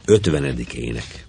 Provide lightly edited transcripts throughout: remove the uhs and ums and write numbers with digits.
50. ének.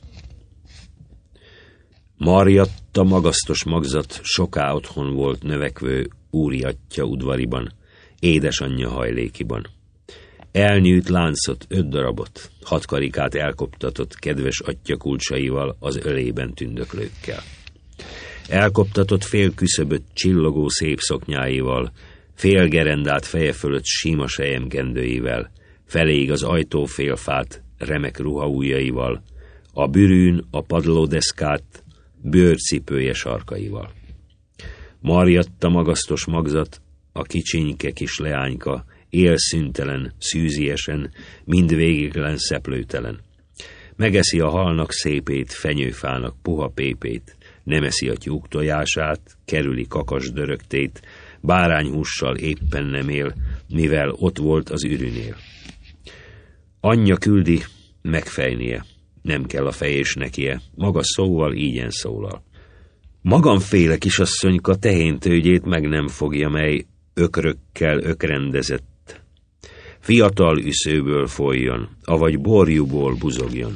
Marjatta magasztos magzat soká otthon volt növekvő úriattya udvariban, édesanyja hajlékiban. Elnyűjt láncot 5 darabot, 6 karikát elkoptatott kedves atya kulcsaival az ölében tündöklőkkel. Elkoptatott fél küszöböt csillogó szép szoknyáival, fél gerendát feje fölött sima selyemkendőivel, feléig az ajtófélfát remek ruhaujjaival, a bürűn a padlódeszkát bőrcipője sarkaival. Marjatta magasztos magzat, a kicsinyke kis leányka, élszüntelen, szűziesen, mindvégiglen szeplőtelen. Megeszi a halnak szépét, fenyőfának puha pépét, nem eszi a tyúk tojását, kerüli kakas dörögtét, bárányhússal éppen nem él, mivel ott volt az ürünél. Anyja küldi megfejnie, nem kell a fejés nekie, maga szóval ígyen szólal. Magamféle kisasszonyka tehéntőgyét meg nem fogja, mely ökrökkel ökrendezett. Fiatal üszőből folyjon, avagy borjúból buzogjon.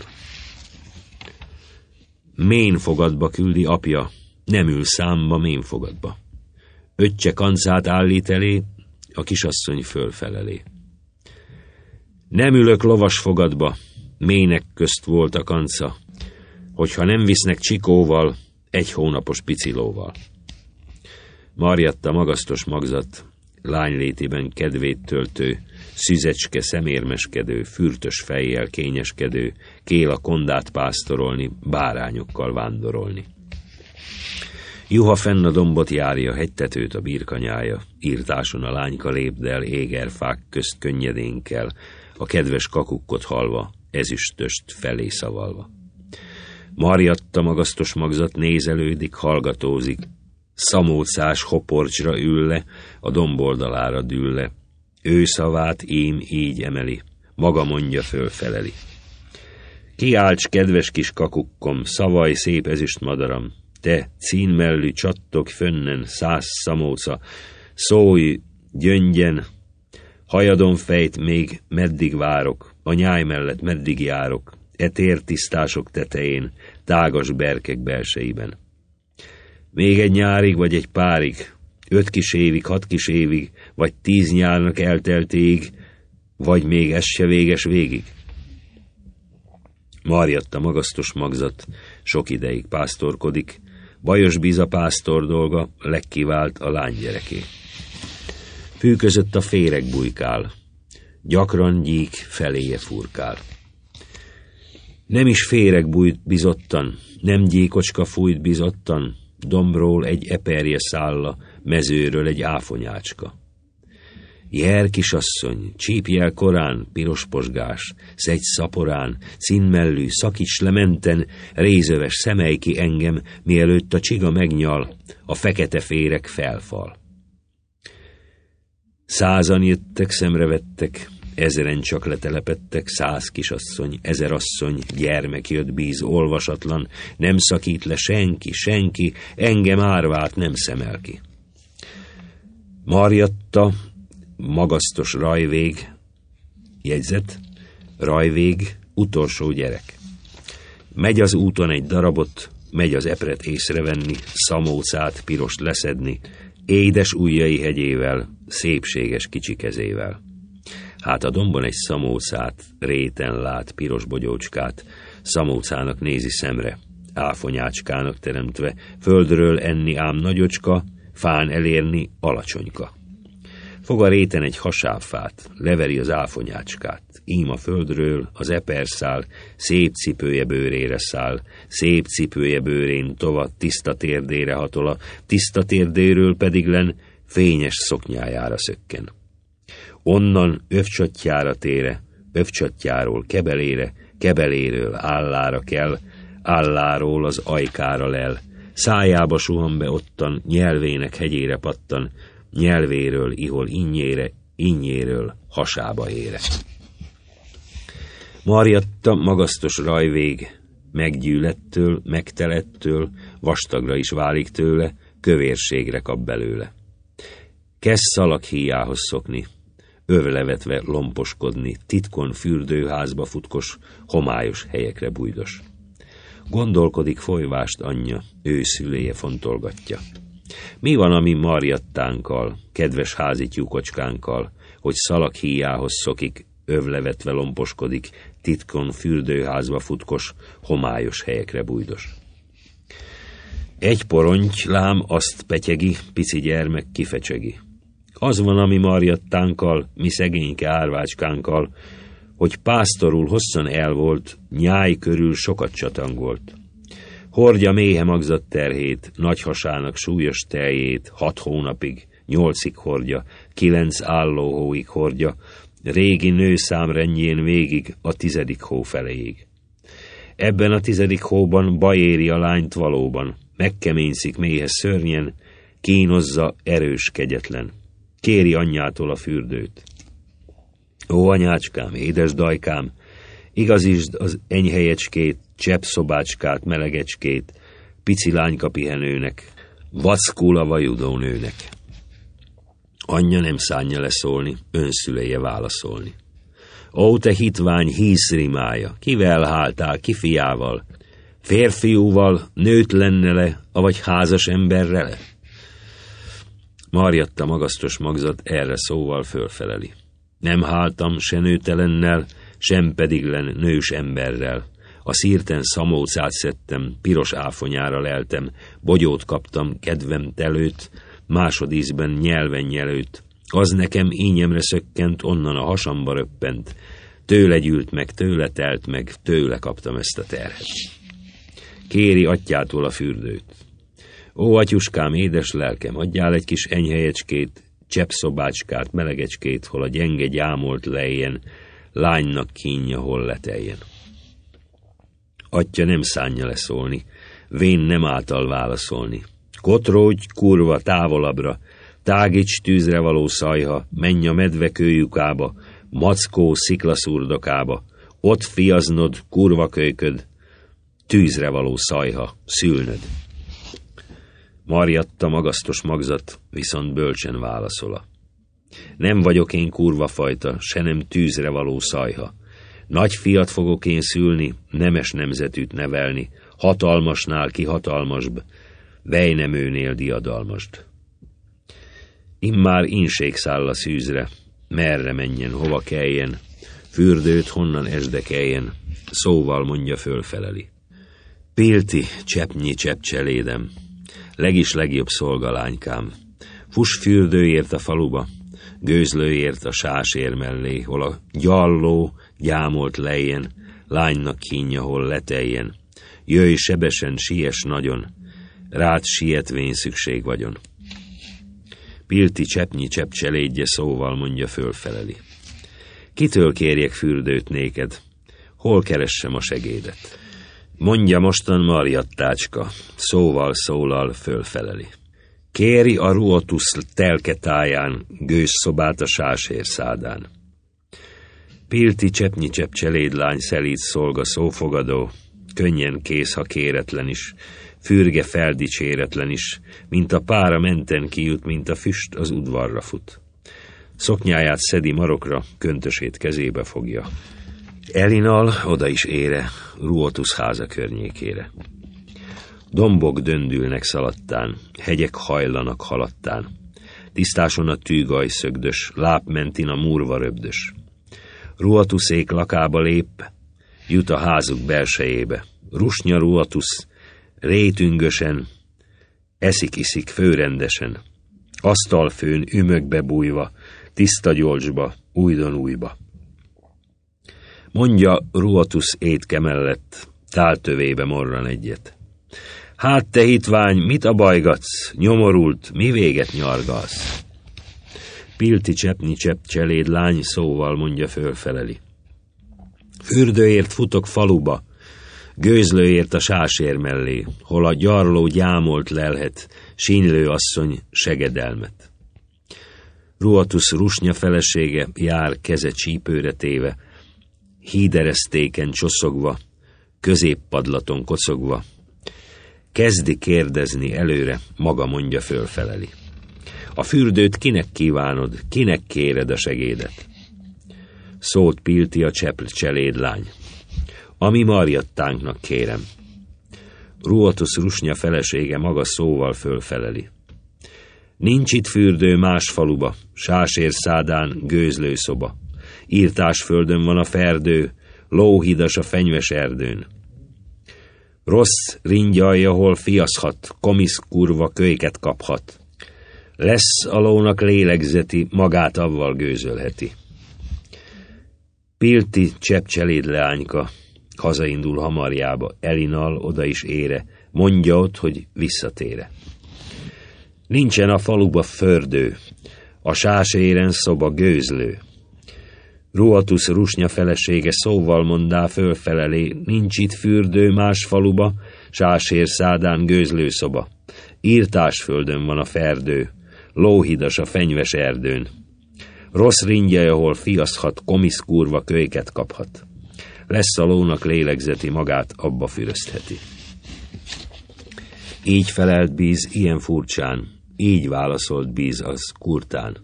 Ménfogatba küldi apja, nem ül számba ménfogatba. Öccse kancát állít elé, a kisasszony fölfelelé. Nem ülök lovasfogatba, mének közt volt a kanca, hogyha nem visznek csikóval, 1 hónapos picilóval. Marjatta magasztos magzat, lánylétében kedvét töltő, szüzecske szemérmeskedő, fürtös fejjel kényeskedő, kél a kondát pásztorolni, bárányokkal vándorolni. Juha fenn a dombot járja, hegytetőt a birkanyája, írtáson a lányka lépdel, égerfák közt könnyedénkkel, a kedves kakukkot halva, ezüstöst felé szavalva. Marjatta magasztos magzat nézelődik, hallgatózik, szamócás hoporcsra ülle, a domboldalára dülle, ő szavát ím így emeli, maga mondja fölfeleli. Kiálts, kedves kis kakukkom, szavaj szép ezüst madaram, te cínmellű csattog fönnen 100 szamóca, szólj gyöngyen, hajadon fejt még meddig várok, a nyáj mellett meddig járok, e tértisztások tetején, tágas berkek belsejében. Még egy nyárig vagy egy párig, 5 kis évig, 6 kis évig, vagy 10 nyárnak elteltéig, vagy még ez se véges végig. Marjatta magasztos magzat, sok ideig pásztorkodik, bajos Biza pásztor dolga, legkivált a lánygyereké. Fű között a féreg bujkál, gyakran gyík feléje furkál. Nem is féreg bújt bizottan, nem gyíkocska fújt bizottan, dombról egy eperje szálla, mezőről egy áfonyácska. Jer kisasszony, csípj el korán, piros posgás, szedj szaporán, cínmellű, szakíts le menten, rézöves, szemelj ki engem, mielőtt a csiga megnyal, a fekete féreg felfal. 100-an jöttek, szemrevettek, 1000-en csak letelepettek, 100 kisasszony, 1000 asszony, gyermek jött bíz, olvasatlan, nem szakít le senki, engem árvát nem szemel ki. Marjatta, magasztos rajvég, jegyzet, rajvég, utolsó gyerek. Megy az úton egy darabot, megy az epret észrevenni, szamócát pirost leszedni, édes ujjai hegyével, szépséges kicsi kezével. Hát a dombon egy szamócát, réten lát piros bogyócskát, szamócának nézi szemre, áfonyácskának teremtve, földről enni ám nagyocska, fán elérni alacsonyka. Fog a réten egy hasábfát, leveri az áfonyácskát, ím a földről az eperszál, szép cipője bőrére száll, szép cipője bőrén tova, tiszta térdére hatola, tiszta térdéről pedig len fényes szoknyájára szökken. Onnan övcsottyára tére, övcsottjáról kebelére, kebeléről állára kell, álláról az ajkára lel, szájába suhan be ottan, nyelvének hegyére pattan, nyelvéről ihol innyére, innyéről hasába ére. Marjatta magasztos rajvég, meggyűlettől, megtelettől, vastagra is válik tőle, kövérségre kap belőle. Kezd szalaghíjához szokni, övlevetve lomposkodni, titkon fürdőházba futkos, homályos helyekre bújdos. Gondolkodik folyvást anyja, ő szüléje fontolgatja. Mi van a mi Marjattánkkal, kedves házi tyúkocskánkkal, hogy szalaghíjához szokik, övlevetve lomposkodik, titkon fürdőházba futkos, homályos helyekre bújdos. Egy poronty, lám, azt petyegi, pici gyermek kifecsegi. Az van a mi Marjattánkkal, mi szegényke árvácskánkkal, hogy pásztorul hosszan el volt, nyáj körül sokat csatangolt. Hordja méhe magzat terhét, nagy hasának súlyos teljét, 6 hónapig, 8-ig hordja, 9 állóhóig hordja, régi nőszám rendjén végig a 10. hó feléig. Ebben a 10. hóban baj éri a lányt valóban, megkeményszik méhe szörnyen, kínozza erős kegyetlen. Kéri anyjától a fürdőt. Ó, anyácskám, édes dajkám, igazítsd az enyhelyecskét, cseppszobácskát, melegecskét, pici lányka pihenőnek, vackula vajudónőnek. Anyja nem szánja leszólni, önszüleje válaszolni. Ó, te hitvány hízrimája, kivel háltál, ki fiával? Férfiúval, nőt lenne le, avagy házas emberre le? Marjatta magasztos magzat erre szóval fölfeleli. Nem háltam se nőtelennel, sem pediglen nős emberrel. A szírten szamócát szedtem, piros áfonyára leltem, bogyót kaptam, kedvem telőt, másodízben nyelven nyelőt. Az nekem ínyemre szökkent, onnan a hasamba röppent. Tőle gyűlt meg, tőle telt meg, tőle kaptam ezt a terhet. Kéri atyától a fürdőt. Ó, atyuskám, édes lelkem, adjál egy kis enyhelyecskét, cseppszobácskát, melegecskét, hol a gyenge gyámolt lejjen, lánynak kínja, hol leteljen. Atya nem szánja leszólni, vén nem által válaszolni. Kotrógy, kurva, távolabbra, tágíts tűzre való szajha, menj a medve kőlyukába, mackó sziklaszurdokába, ott fiaznod, kurva kölyköd, tűzre való szajha, szülnöd. Marjatta magasztos magzat, viszont bölcsen válaszola. Nem vagyok én kurva fajta, se nem tűzre való szajha. Nagy fiat fogok én szülni, nemes nemzetűt nevelni, hatalmasnál ki hatalmasbb, vejnemőnél diadalmasd. Immár inség száll a szűzre, merre menjen, hova keljen, fürdőt honnan esdekeljen, szóval mondja fölfeleli. Pilti, cseppnyi cseppcselédem, legjobb szolgalánykám, fuss fürdőért a faluba, gőzlőért a sásér mellé, hol a gyalló gyámolt lejjen, lánynak kínja, hol leteljen, jöjj sebesen, siess nagyon, rád sietvén szükség vagyon. Pilti cseppnyi cseppcselédje szóval mondja fölfeleli. Kitől kérjek fürdőt néked, hol keressem a segédet? Mondja mostan Marjattácska, szóval szólal fölfeleli. Kéri a Ruotusz telke táján, gőzszobát a sásér szádán. Pilti cseppnyi cseppcselédlány szelíd szolga szófogadó, könnyen kész, ha kéretlen is, fürge feldicséretlen is, mint a pára menten kijut, mint a füst az udvarra fut. Szoknyáját szedi marokra, köntösét kezébe fogja. Elinal oda is ére, Ruotusz háza környékére. Dombok döndülnek szaladtán, hegyek hajlanak halattán. Tisztáson a tűgaj szögdös, lápmentin a múrva röbdös. Ruotuszék lakába lép, jut a házuk belsejébe. Rusnya Ruotusz, rétüngösen, eszik-iszik főrendesen. Asztalfőn ümögbe bújva, tiszta gyolcsba, újdon újba. Mondja Ruotusz étke mellett, táltövébe morran egyet. Hát te hitvány, mit abajgatsz, nyomorult, mi véget nyargalsz? Pilti cseppnyi cseppcseléd lány szóval mondja fölfeleli. Fürdőért futok faluba, gőzlőért a sásér mellé, hol a gyarló gyámolt lelhet, sínylő asszony segedelmet. Ruotusz rusnya felesége jár keze csípőre téve, híderesztéken csoszogva, középpadlaton kocogva. Kezdi kérdezni előre, maga mondja fölfeleli. A fürdőt kinek kívánod, kinek kéred a segédet? Szót Pilti a cselédlány. A mi Marjattánknak kérem. Ruotusz Rusnya felesége maga szóval fölfeleli. Nincs itt fürdő más faluba, Sásérszádán gőzlőszoba. Írtásföldön van a ferdő, lóhidas a fenyves erdőn. Rossz ringyalja, hol fiaszhat, komisz kurva kölyket kaphat. Lesz a lónak lélegzeti, magát avval gőzölheti. Pilti cseppcseléd leányka hazaindul hamarjába, elinal oda is ére, mondja ott, hogy visszatére. Nincsen a faluba fördő, a Sáséren szoba gőzlő. Ruotusz Rusnya felesége szóval mondá fölfelelé, nincs itt fürdő más faluba, Sásérszádán gőzlőszoba. Írtásföldön van a ferdő, lóhidas a fenyves erdőn. Rossz ringyaj, ahol fiaszhat, komisz kurva kölyket kaphat. Lesz a lónak lélegzeti, magát abba füröztheti. Így felelt Bíz ilyen furcsán, így válaszolt Bíz az kurtán.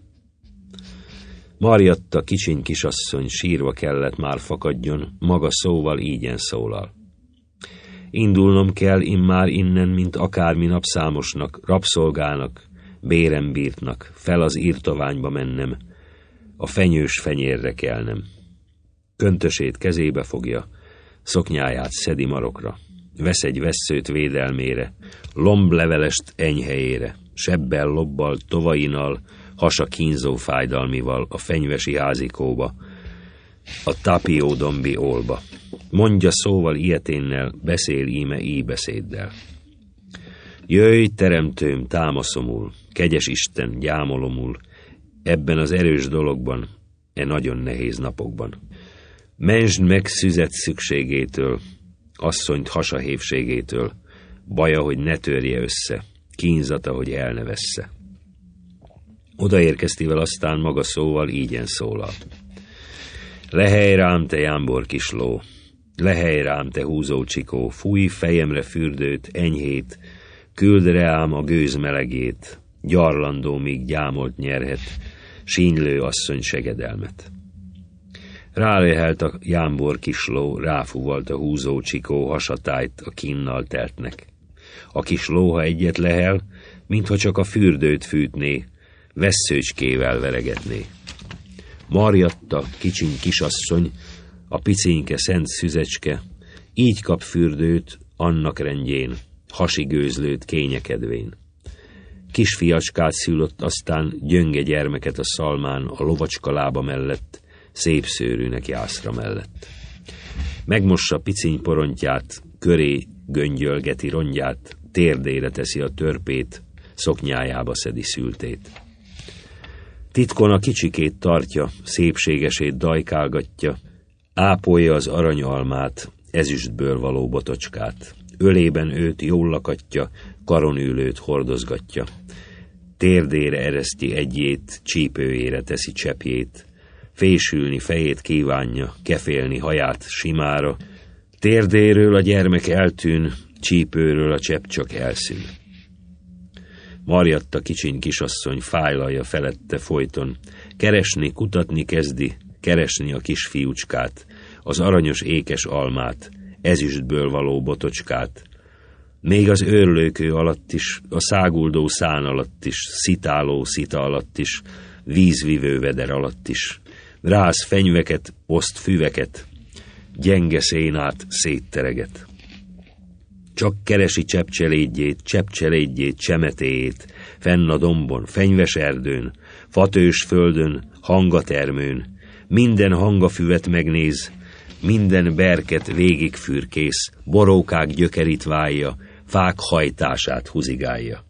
Marjatta kicsiny kisasszony sírva kellett már fakadjon, maga szóval ígyen szólal. Indulnom kell immár innen, mint akármi napszámosnak, rabszolgának, bérembírtnak, fel az írtoványba mennem, a fenyős fenyérre kelnem. Köntösét kezébe fogja, szoknyáját szedi marokra, vesz egy vesszőt védelmére, lomblevelest enyhelyére, sebbel lobbal, tovainal, hasa kínzó fájdalmival a fenyvesi házikóba, a tapiódombi ólba. Mondja szóval ilyeténnel, beszél íme íbeszéddel. Jöjj, teremtőm, támaszomul, kegyes Isten, gyámolomul, ebben az erős dologban, e nagyon nehéz napokban. Mentsd meg szüzet szükségétől, asszonyt hasahévségétől, baja, hogy ne törje össze, kínzata, hogy el ne vessze. Odaérkeztivel aztán maga szóval ígyen szólal. Lehely rám, te jámbor kisló, lehely rám, te húzó csikó, fújj fejemre fürdőt, enyhét, küld reám a gőz melegét, gyarlandó, míg gyámolt nyerhet, sínylő asszony segedelmet. Rálehelt a jámbor kisló, ráfúvalt a húzó csikó hasatájt a kínnal teltnek. A kisló, ha egyet lehel, mintha csak a fürdőt fűtné, vesszőcskével veregetné. Marjatta, kicsiny kisasszony, a picinke szent szüzecske, így kap fürdőt annak rendjén, hasigőzlőt kényekedvén. Kisfiacskát szülött, aztán gyönge gyermeket a szalmán, a lovacska lába mellett, szép szőrűnek jászra mellett. Megmossa piciny porontját, köré göngyölgeti rongyát, térdére teszi a törpét, szoknyájába szedi szültét. Titkon a kicsikét tartja, szépségesét dajkálgatja, ápolja az aranyalmát, ezüstből való botocskát. Ölében őt jól lakatja, karonülőt hordozgatja. Térdére ereszti egyét, csípőjére teszi cseppjét. Fésülni fejét kívánja, kefélni haját simára. Térdéről a gyermek eltűn, csípőről a csepp csak elszűn. Marjatta kicsiny kisasszony fájlalja felette folyton. Keresni, kutatni kezdi, keresni a kisfiúcskát, az aranyos ékes almát, ezüstből való botocskát. Még az őrlőkő alatt is, a száguldó szán alatt is, szitáló szita alatt is, vízvivő veder alatt is. Rász fenyveket, oszt füveket, gyenge szénát széttereget. Csak keresi cseppcselédjét, csemetéjét, fenn a dombon, fenyves erdőn, fatős földön, hangatermőn, minden hangafüvet megnéz, minden berket végigfürkész, borókák gyökerít válja, fák hajtását húzigálja.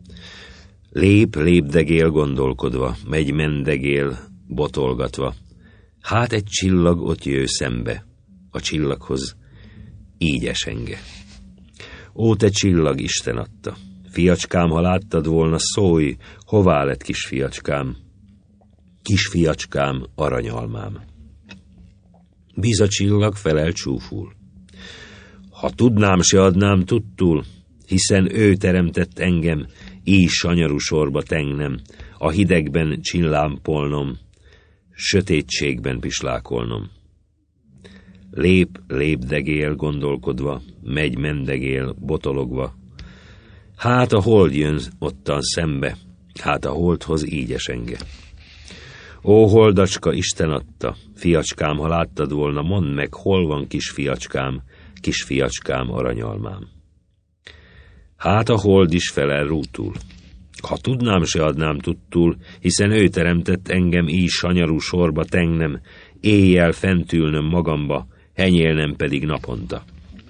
Lépdegél gondolkodva, megy mendegél botolgatva. Hát egy csillag ott jöjj szembe, a csillaghoz így esenge. Ó, te csillag, Isten adta! Fiacskám, ha láttad volna, szólj, hová lett kisfiacskám? Kisfiacskám, aranyalmám. Bíz a csillag, felel csúful. Ha tudnám, se adnám tudtul, hiszen ő teremtett engem, így sanyarú sorba tengnem, a hidegben csillámpolnom, sötétségben pislákolnom. Lépdegél gondolkodva, megy mendegél botologva. Hát a hold jön ottan szembe, hát a holdhoz így esenge. Ó, holdacska, Isten adta, fiacskám, ha láttad volna, mondd meg, hol van kisfiacskám, aranyalmám. Hát a hold is felel rútul. Ha tudnám, se adnám tudtul, hiszen ő teremtett engem így sanyarú sorba tengnem, éjjel fentülnöm magamba, henyélnem pedig naponta.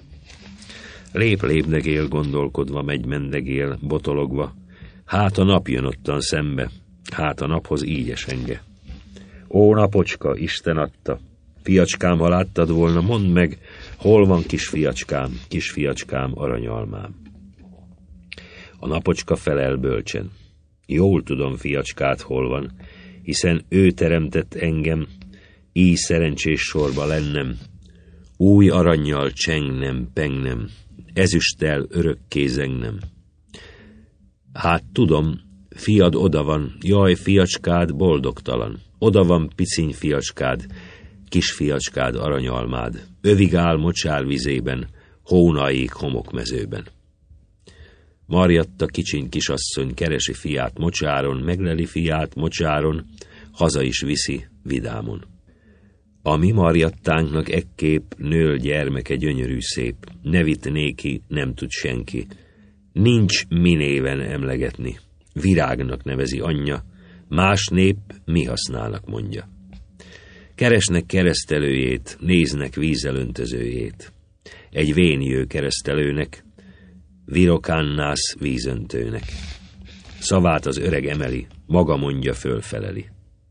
Lépdegél gondolkodva, megy mendegél botologva, hát a nap jön ottan szembe, hát a naphoz így esenge. Ó, napocska, Isten adta, fiacskám, ha láttad volna, mondd meg, hol van kisfiacskám, aranyalmám. A napocska felel bölcsen. Jól tudom, fiacskát, hol van, hiszen ő teremtett engem, így szerencsés sorba lennem, új arannyal csengnem, pengnem, ezüsttel örökké zengnem. Hát tudom, fiad oda van, jaj, fiacskád boldogtalan, oda van piciny fiacskád, kisfiacskád, aranyalmád, övig áll mocsárvizében, hónaig homokmezőben. Marjatta kicsiny kisasszony keresi fiát mocsáron, megleli fiát mocsáron, haza is viszi vidámon. A mi Marjattánknak ekképp nől gyermeke gyönyörű szép, nevit néki nem tud senki, nincs mi néven emlegetni, virágnak nevezi anyja, más nép mi használnak mondja. Keresnek keresztelőjét, néznek vízelöntözőjét, egy vénjő keresztelőnek, virokánnász vízöntőnek. Szavát az öreg emeli, maga mondja, fölfeleli.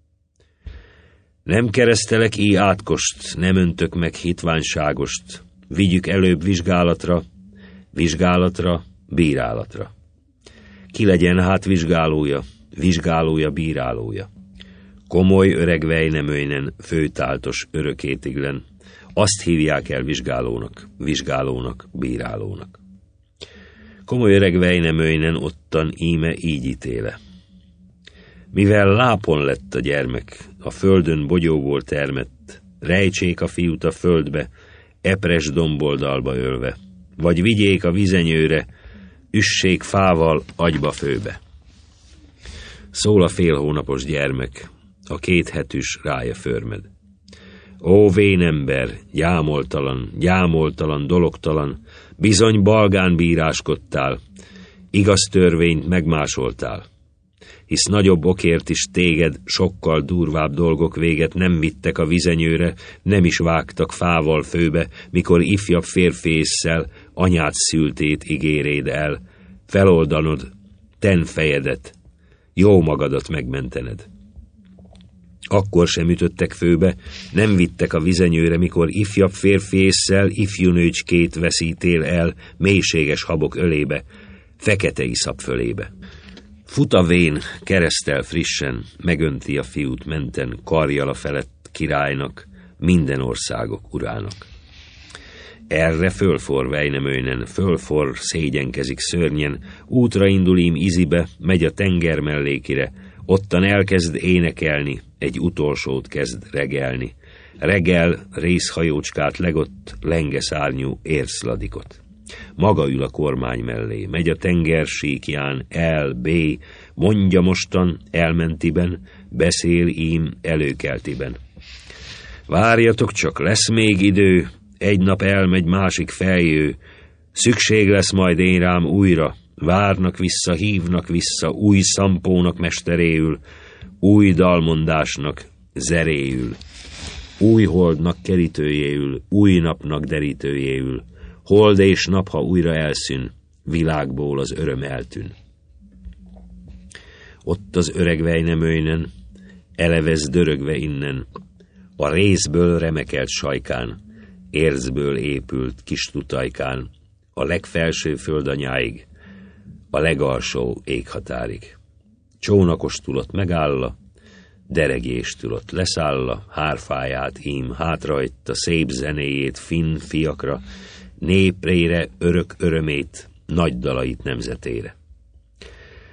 Nem keresztelek így átkost, nem öntök meg hitványságost, vigyük előbb vizsgálatra, bírálatra. Ki legyen hát vizsgálója, bírálója. Komoly öreg vejnemöjnen, főtáltos örökétiglen, azt hívják el vizsgálónak, bírálónak. Komoly öreg vejnemöjnen ottan íme így ítéle. Mivel lápon lett a gyermek, a földön bogyóból termett, rejtsék a fiút a földbe, epres domboldalba ölve, vagy vigyék a vizenyőre, üssék fával agyba főbe. Szól a félhónapos gyermek, a 2 hetűs rája förmed. Ó, vénember, gyámoltalan, dologtalan, bizony balgán bíráskodtál, igaz törvényt megmásoltál. Hisz nagyobb okért is téged sokkal durvább dolgok véget nem vittek a vizenyőre, nem is vágtak fával főbe, mikor ifjabb férfi ésszel anyád szültét ígéréd el, feloldanod, ten fejedet, jó magadat megmentened. Akkor sem ütöttek főbe, nem vittek a vizenyőre, mikor ifjabb férfi ésszel ifjú nőcskét veszítél el mélységes habok ölébe, fekete iszap fölébe. Fut a vén, keresztel frissen, megönti a fiút menten, karjala felett királynak, minden országok urának. Erre fölfor vejnemöjnen, fölfor szégyenkezik szörnyen, útra indul ím Izibe, megy a tenger mellékire, ottan elkezd énekelni, egy utolsót kezd regelni. Regel részhajócskát legott, lengeszárnyú érszladikot. Maga ül a kormány mellé, megy a tenger síkján, mondja mostan, elmentiben, beszél ím előkeltiben. Várjatok csak, lesz még idő, egy nap elmegy, másik feljő, szükség lesz majd én rám újra, várnak vissza, hívnak vissza, új szampónak mesteréül, új dalmondásnak zeréül, új holdnak kerítőjéül, új napnak derítőjéül, hold és nap, ha újra elszűn, világból az öröm eltűn. Ott az öreg vejnemöjnen, elevez dörögve innen, a rézből remekelt sajkán, érzből épült kis tutajkán, a legfelső földanyáig, a legalsó éghatárig. Csónakos tulott megálla, deregés tulott leszálla, hárfáját ím hátrajta, szép zenéjét finn fiakra, néprére örök örömét, nagy dalait nemzetére.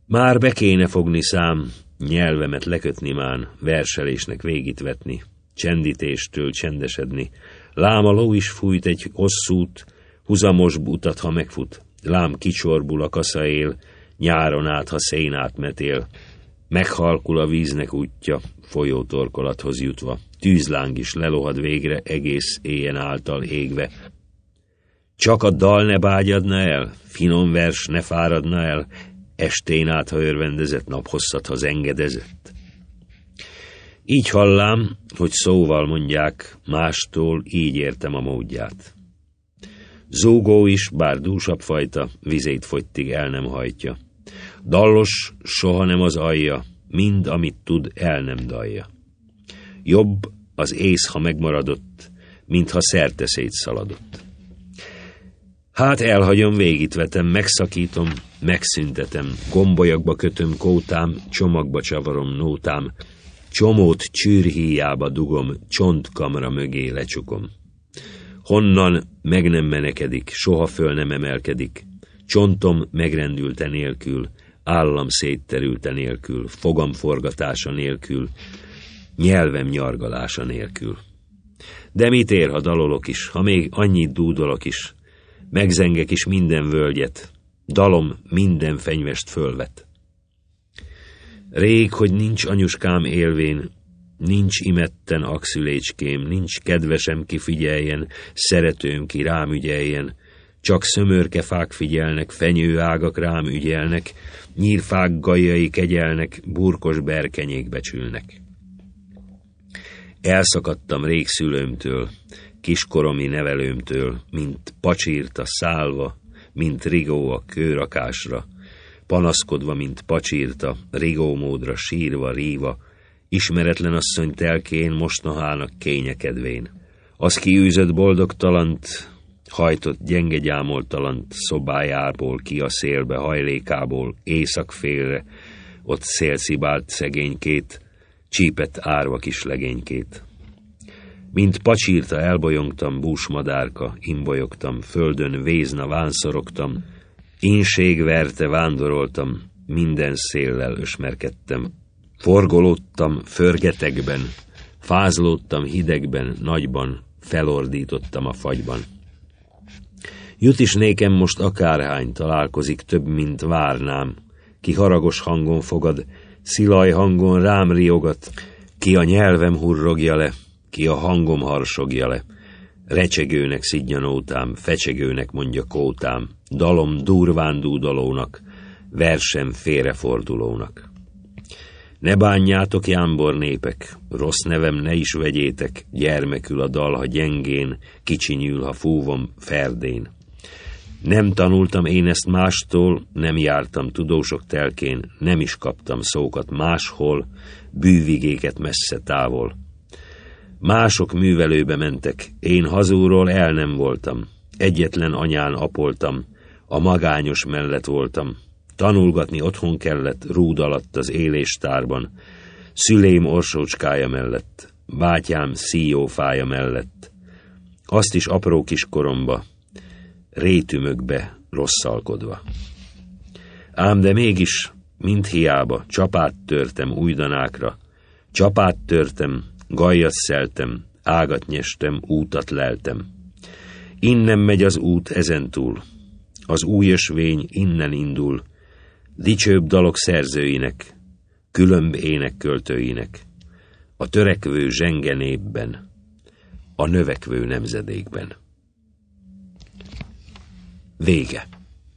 Már be kéne fogni szám, nyelvemet lekötni mán, verselésnek végit vetni, csendítéstől csendesedni. Lám a ló is fújt egy hosszút, huzamosbb utat, ha megfut. Lám kicsorbul a kaszaél, nyáron át, ha szén átmetél. Meghalkul a víznek útja, folyótorkolathoz jutva. Tűzláng is lelohad végre, egész éjjel által égve. Csak a dal ne bágyadna el, finom vers ne fáradna el, estén át, ha örvendezett, naphosszat, ha zengedezett. Így hallám, hogy szóval mondják, mástól így értem a módját. Zúgó is, bár dúsabb fajta, vizét fogytig el nem hajtja. Dallos soha nem az alja, mind amit tud, el nem dalja. Jobb az ész, ha megmaradott, mint ha szerte szétszaladott. Hát elhagyom, végigvetem, megszakítom, megszüntetem, gombolyagba kötöm kótám, csomagba csavarom nótám, csomót csűrhíjába dugom, csontkamra mögé lecsukom. Honnan meg nem menekedik, soha föl nem emelkedik, csontom megrendülte nélkül, állam szétterülte nélkül, fogam forgatása nélkül, nyelvem nyargalása nélkül. De mit ér, ha dalolok is, ha még annyit dúdolok is, megzengek is minden völgyet, dalom minden fenyvest fölvet. Rég, hogy nincs anyuskám élvén, nincs imetten akszülécském, nincs kedvesem ki figyeljen, szeretőm ki rám ügyeljen, csak szömörke fák figyelnek, fenyőágak rám ügyelnek, nyírfák gajjai kegyelnek, burkos berkenyék becsülnek. Elszakadtam rég szülőmtől, kiskoromi nevelőmtől, mint pacsírta szálva, mint rigó a kőrakásra, panaszkodva, mint pacsírta, rigómódra sírva, ríva, ismeretlen asszony telkén, mostohának kényekedvén. Az kiűzött boldogtalant, hajtott gyenge gyámoltalant, szobájából ki a szélbe hajlékából, éjszakfélre, ott szélszibált szegénykét, csípett árva kis legénykét. Mint pacsírta elbolyongtam, búsmadárka, imbolyogtam, földön vézna vánszorogtam, ínség verte vándoroltam, minden széllel ösmerkedtem. Forgolódtam förgetekben, fázlódtam hidegben, nagyban, felordítottam a fagyban. Jut is nékem most akárhány, találkozik több, mint várnám, ki haragos hangon fogad, szilaj hangon rám riogat, ki a nyelvem hurrogja le, ki a hangom harsogja le, recsegőnek szidja nótám, fecsegőnek mondja kótám, dalom durván dúdolónak, versem félrefordulónak. Ne bánjátok, jámbor népek, rossz nevem ne is vegyétek, gyermekül a dal, ha gyengén, kicsinyül, ha fúvom, ferdén. Nem tanultam én ezt mástól, nem jártam tudósok telkén, nem is kaptam szókat máshol, bűvigéket messze távol. Mások művelőbe mentek, én hazúról el nem voltam, egyetlen anyán apoltam, a magányos mellett voltam. Tanulgatni otthon kellett, rúd alatt az éléstárban, szülém orsócskája mellett, bátyám szíjófája mellett, azt is apró kis koromba, rétümökbe rosszalkodva. Ám de mégis, mind hiába, csapát törtem újdanákra, csapát törtem, gajjat szeltem, ágat nyestem, útat leltem. Innen megy az út ezentúl, az új ösvény innen indul, dicsőbb dalok szerzőinek, különb ének költőinek, a törekvő zsenge népben, a növekvő nemzedékben. Vége.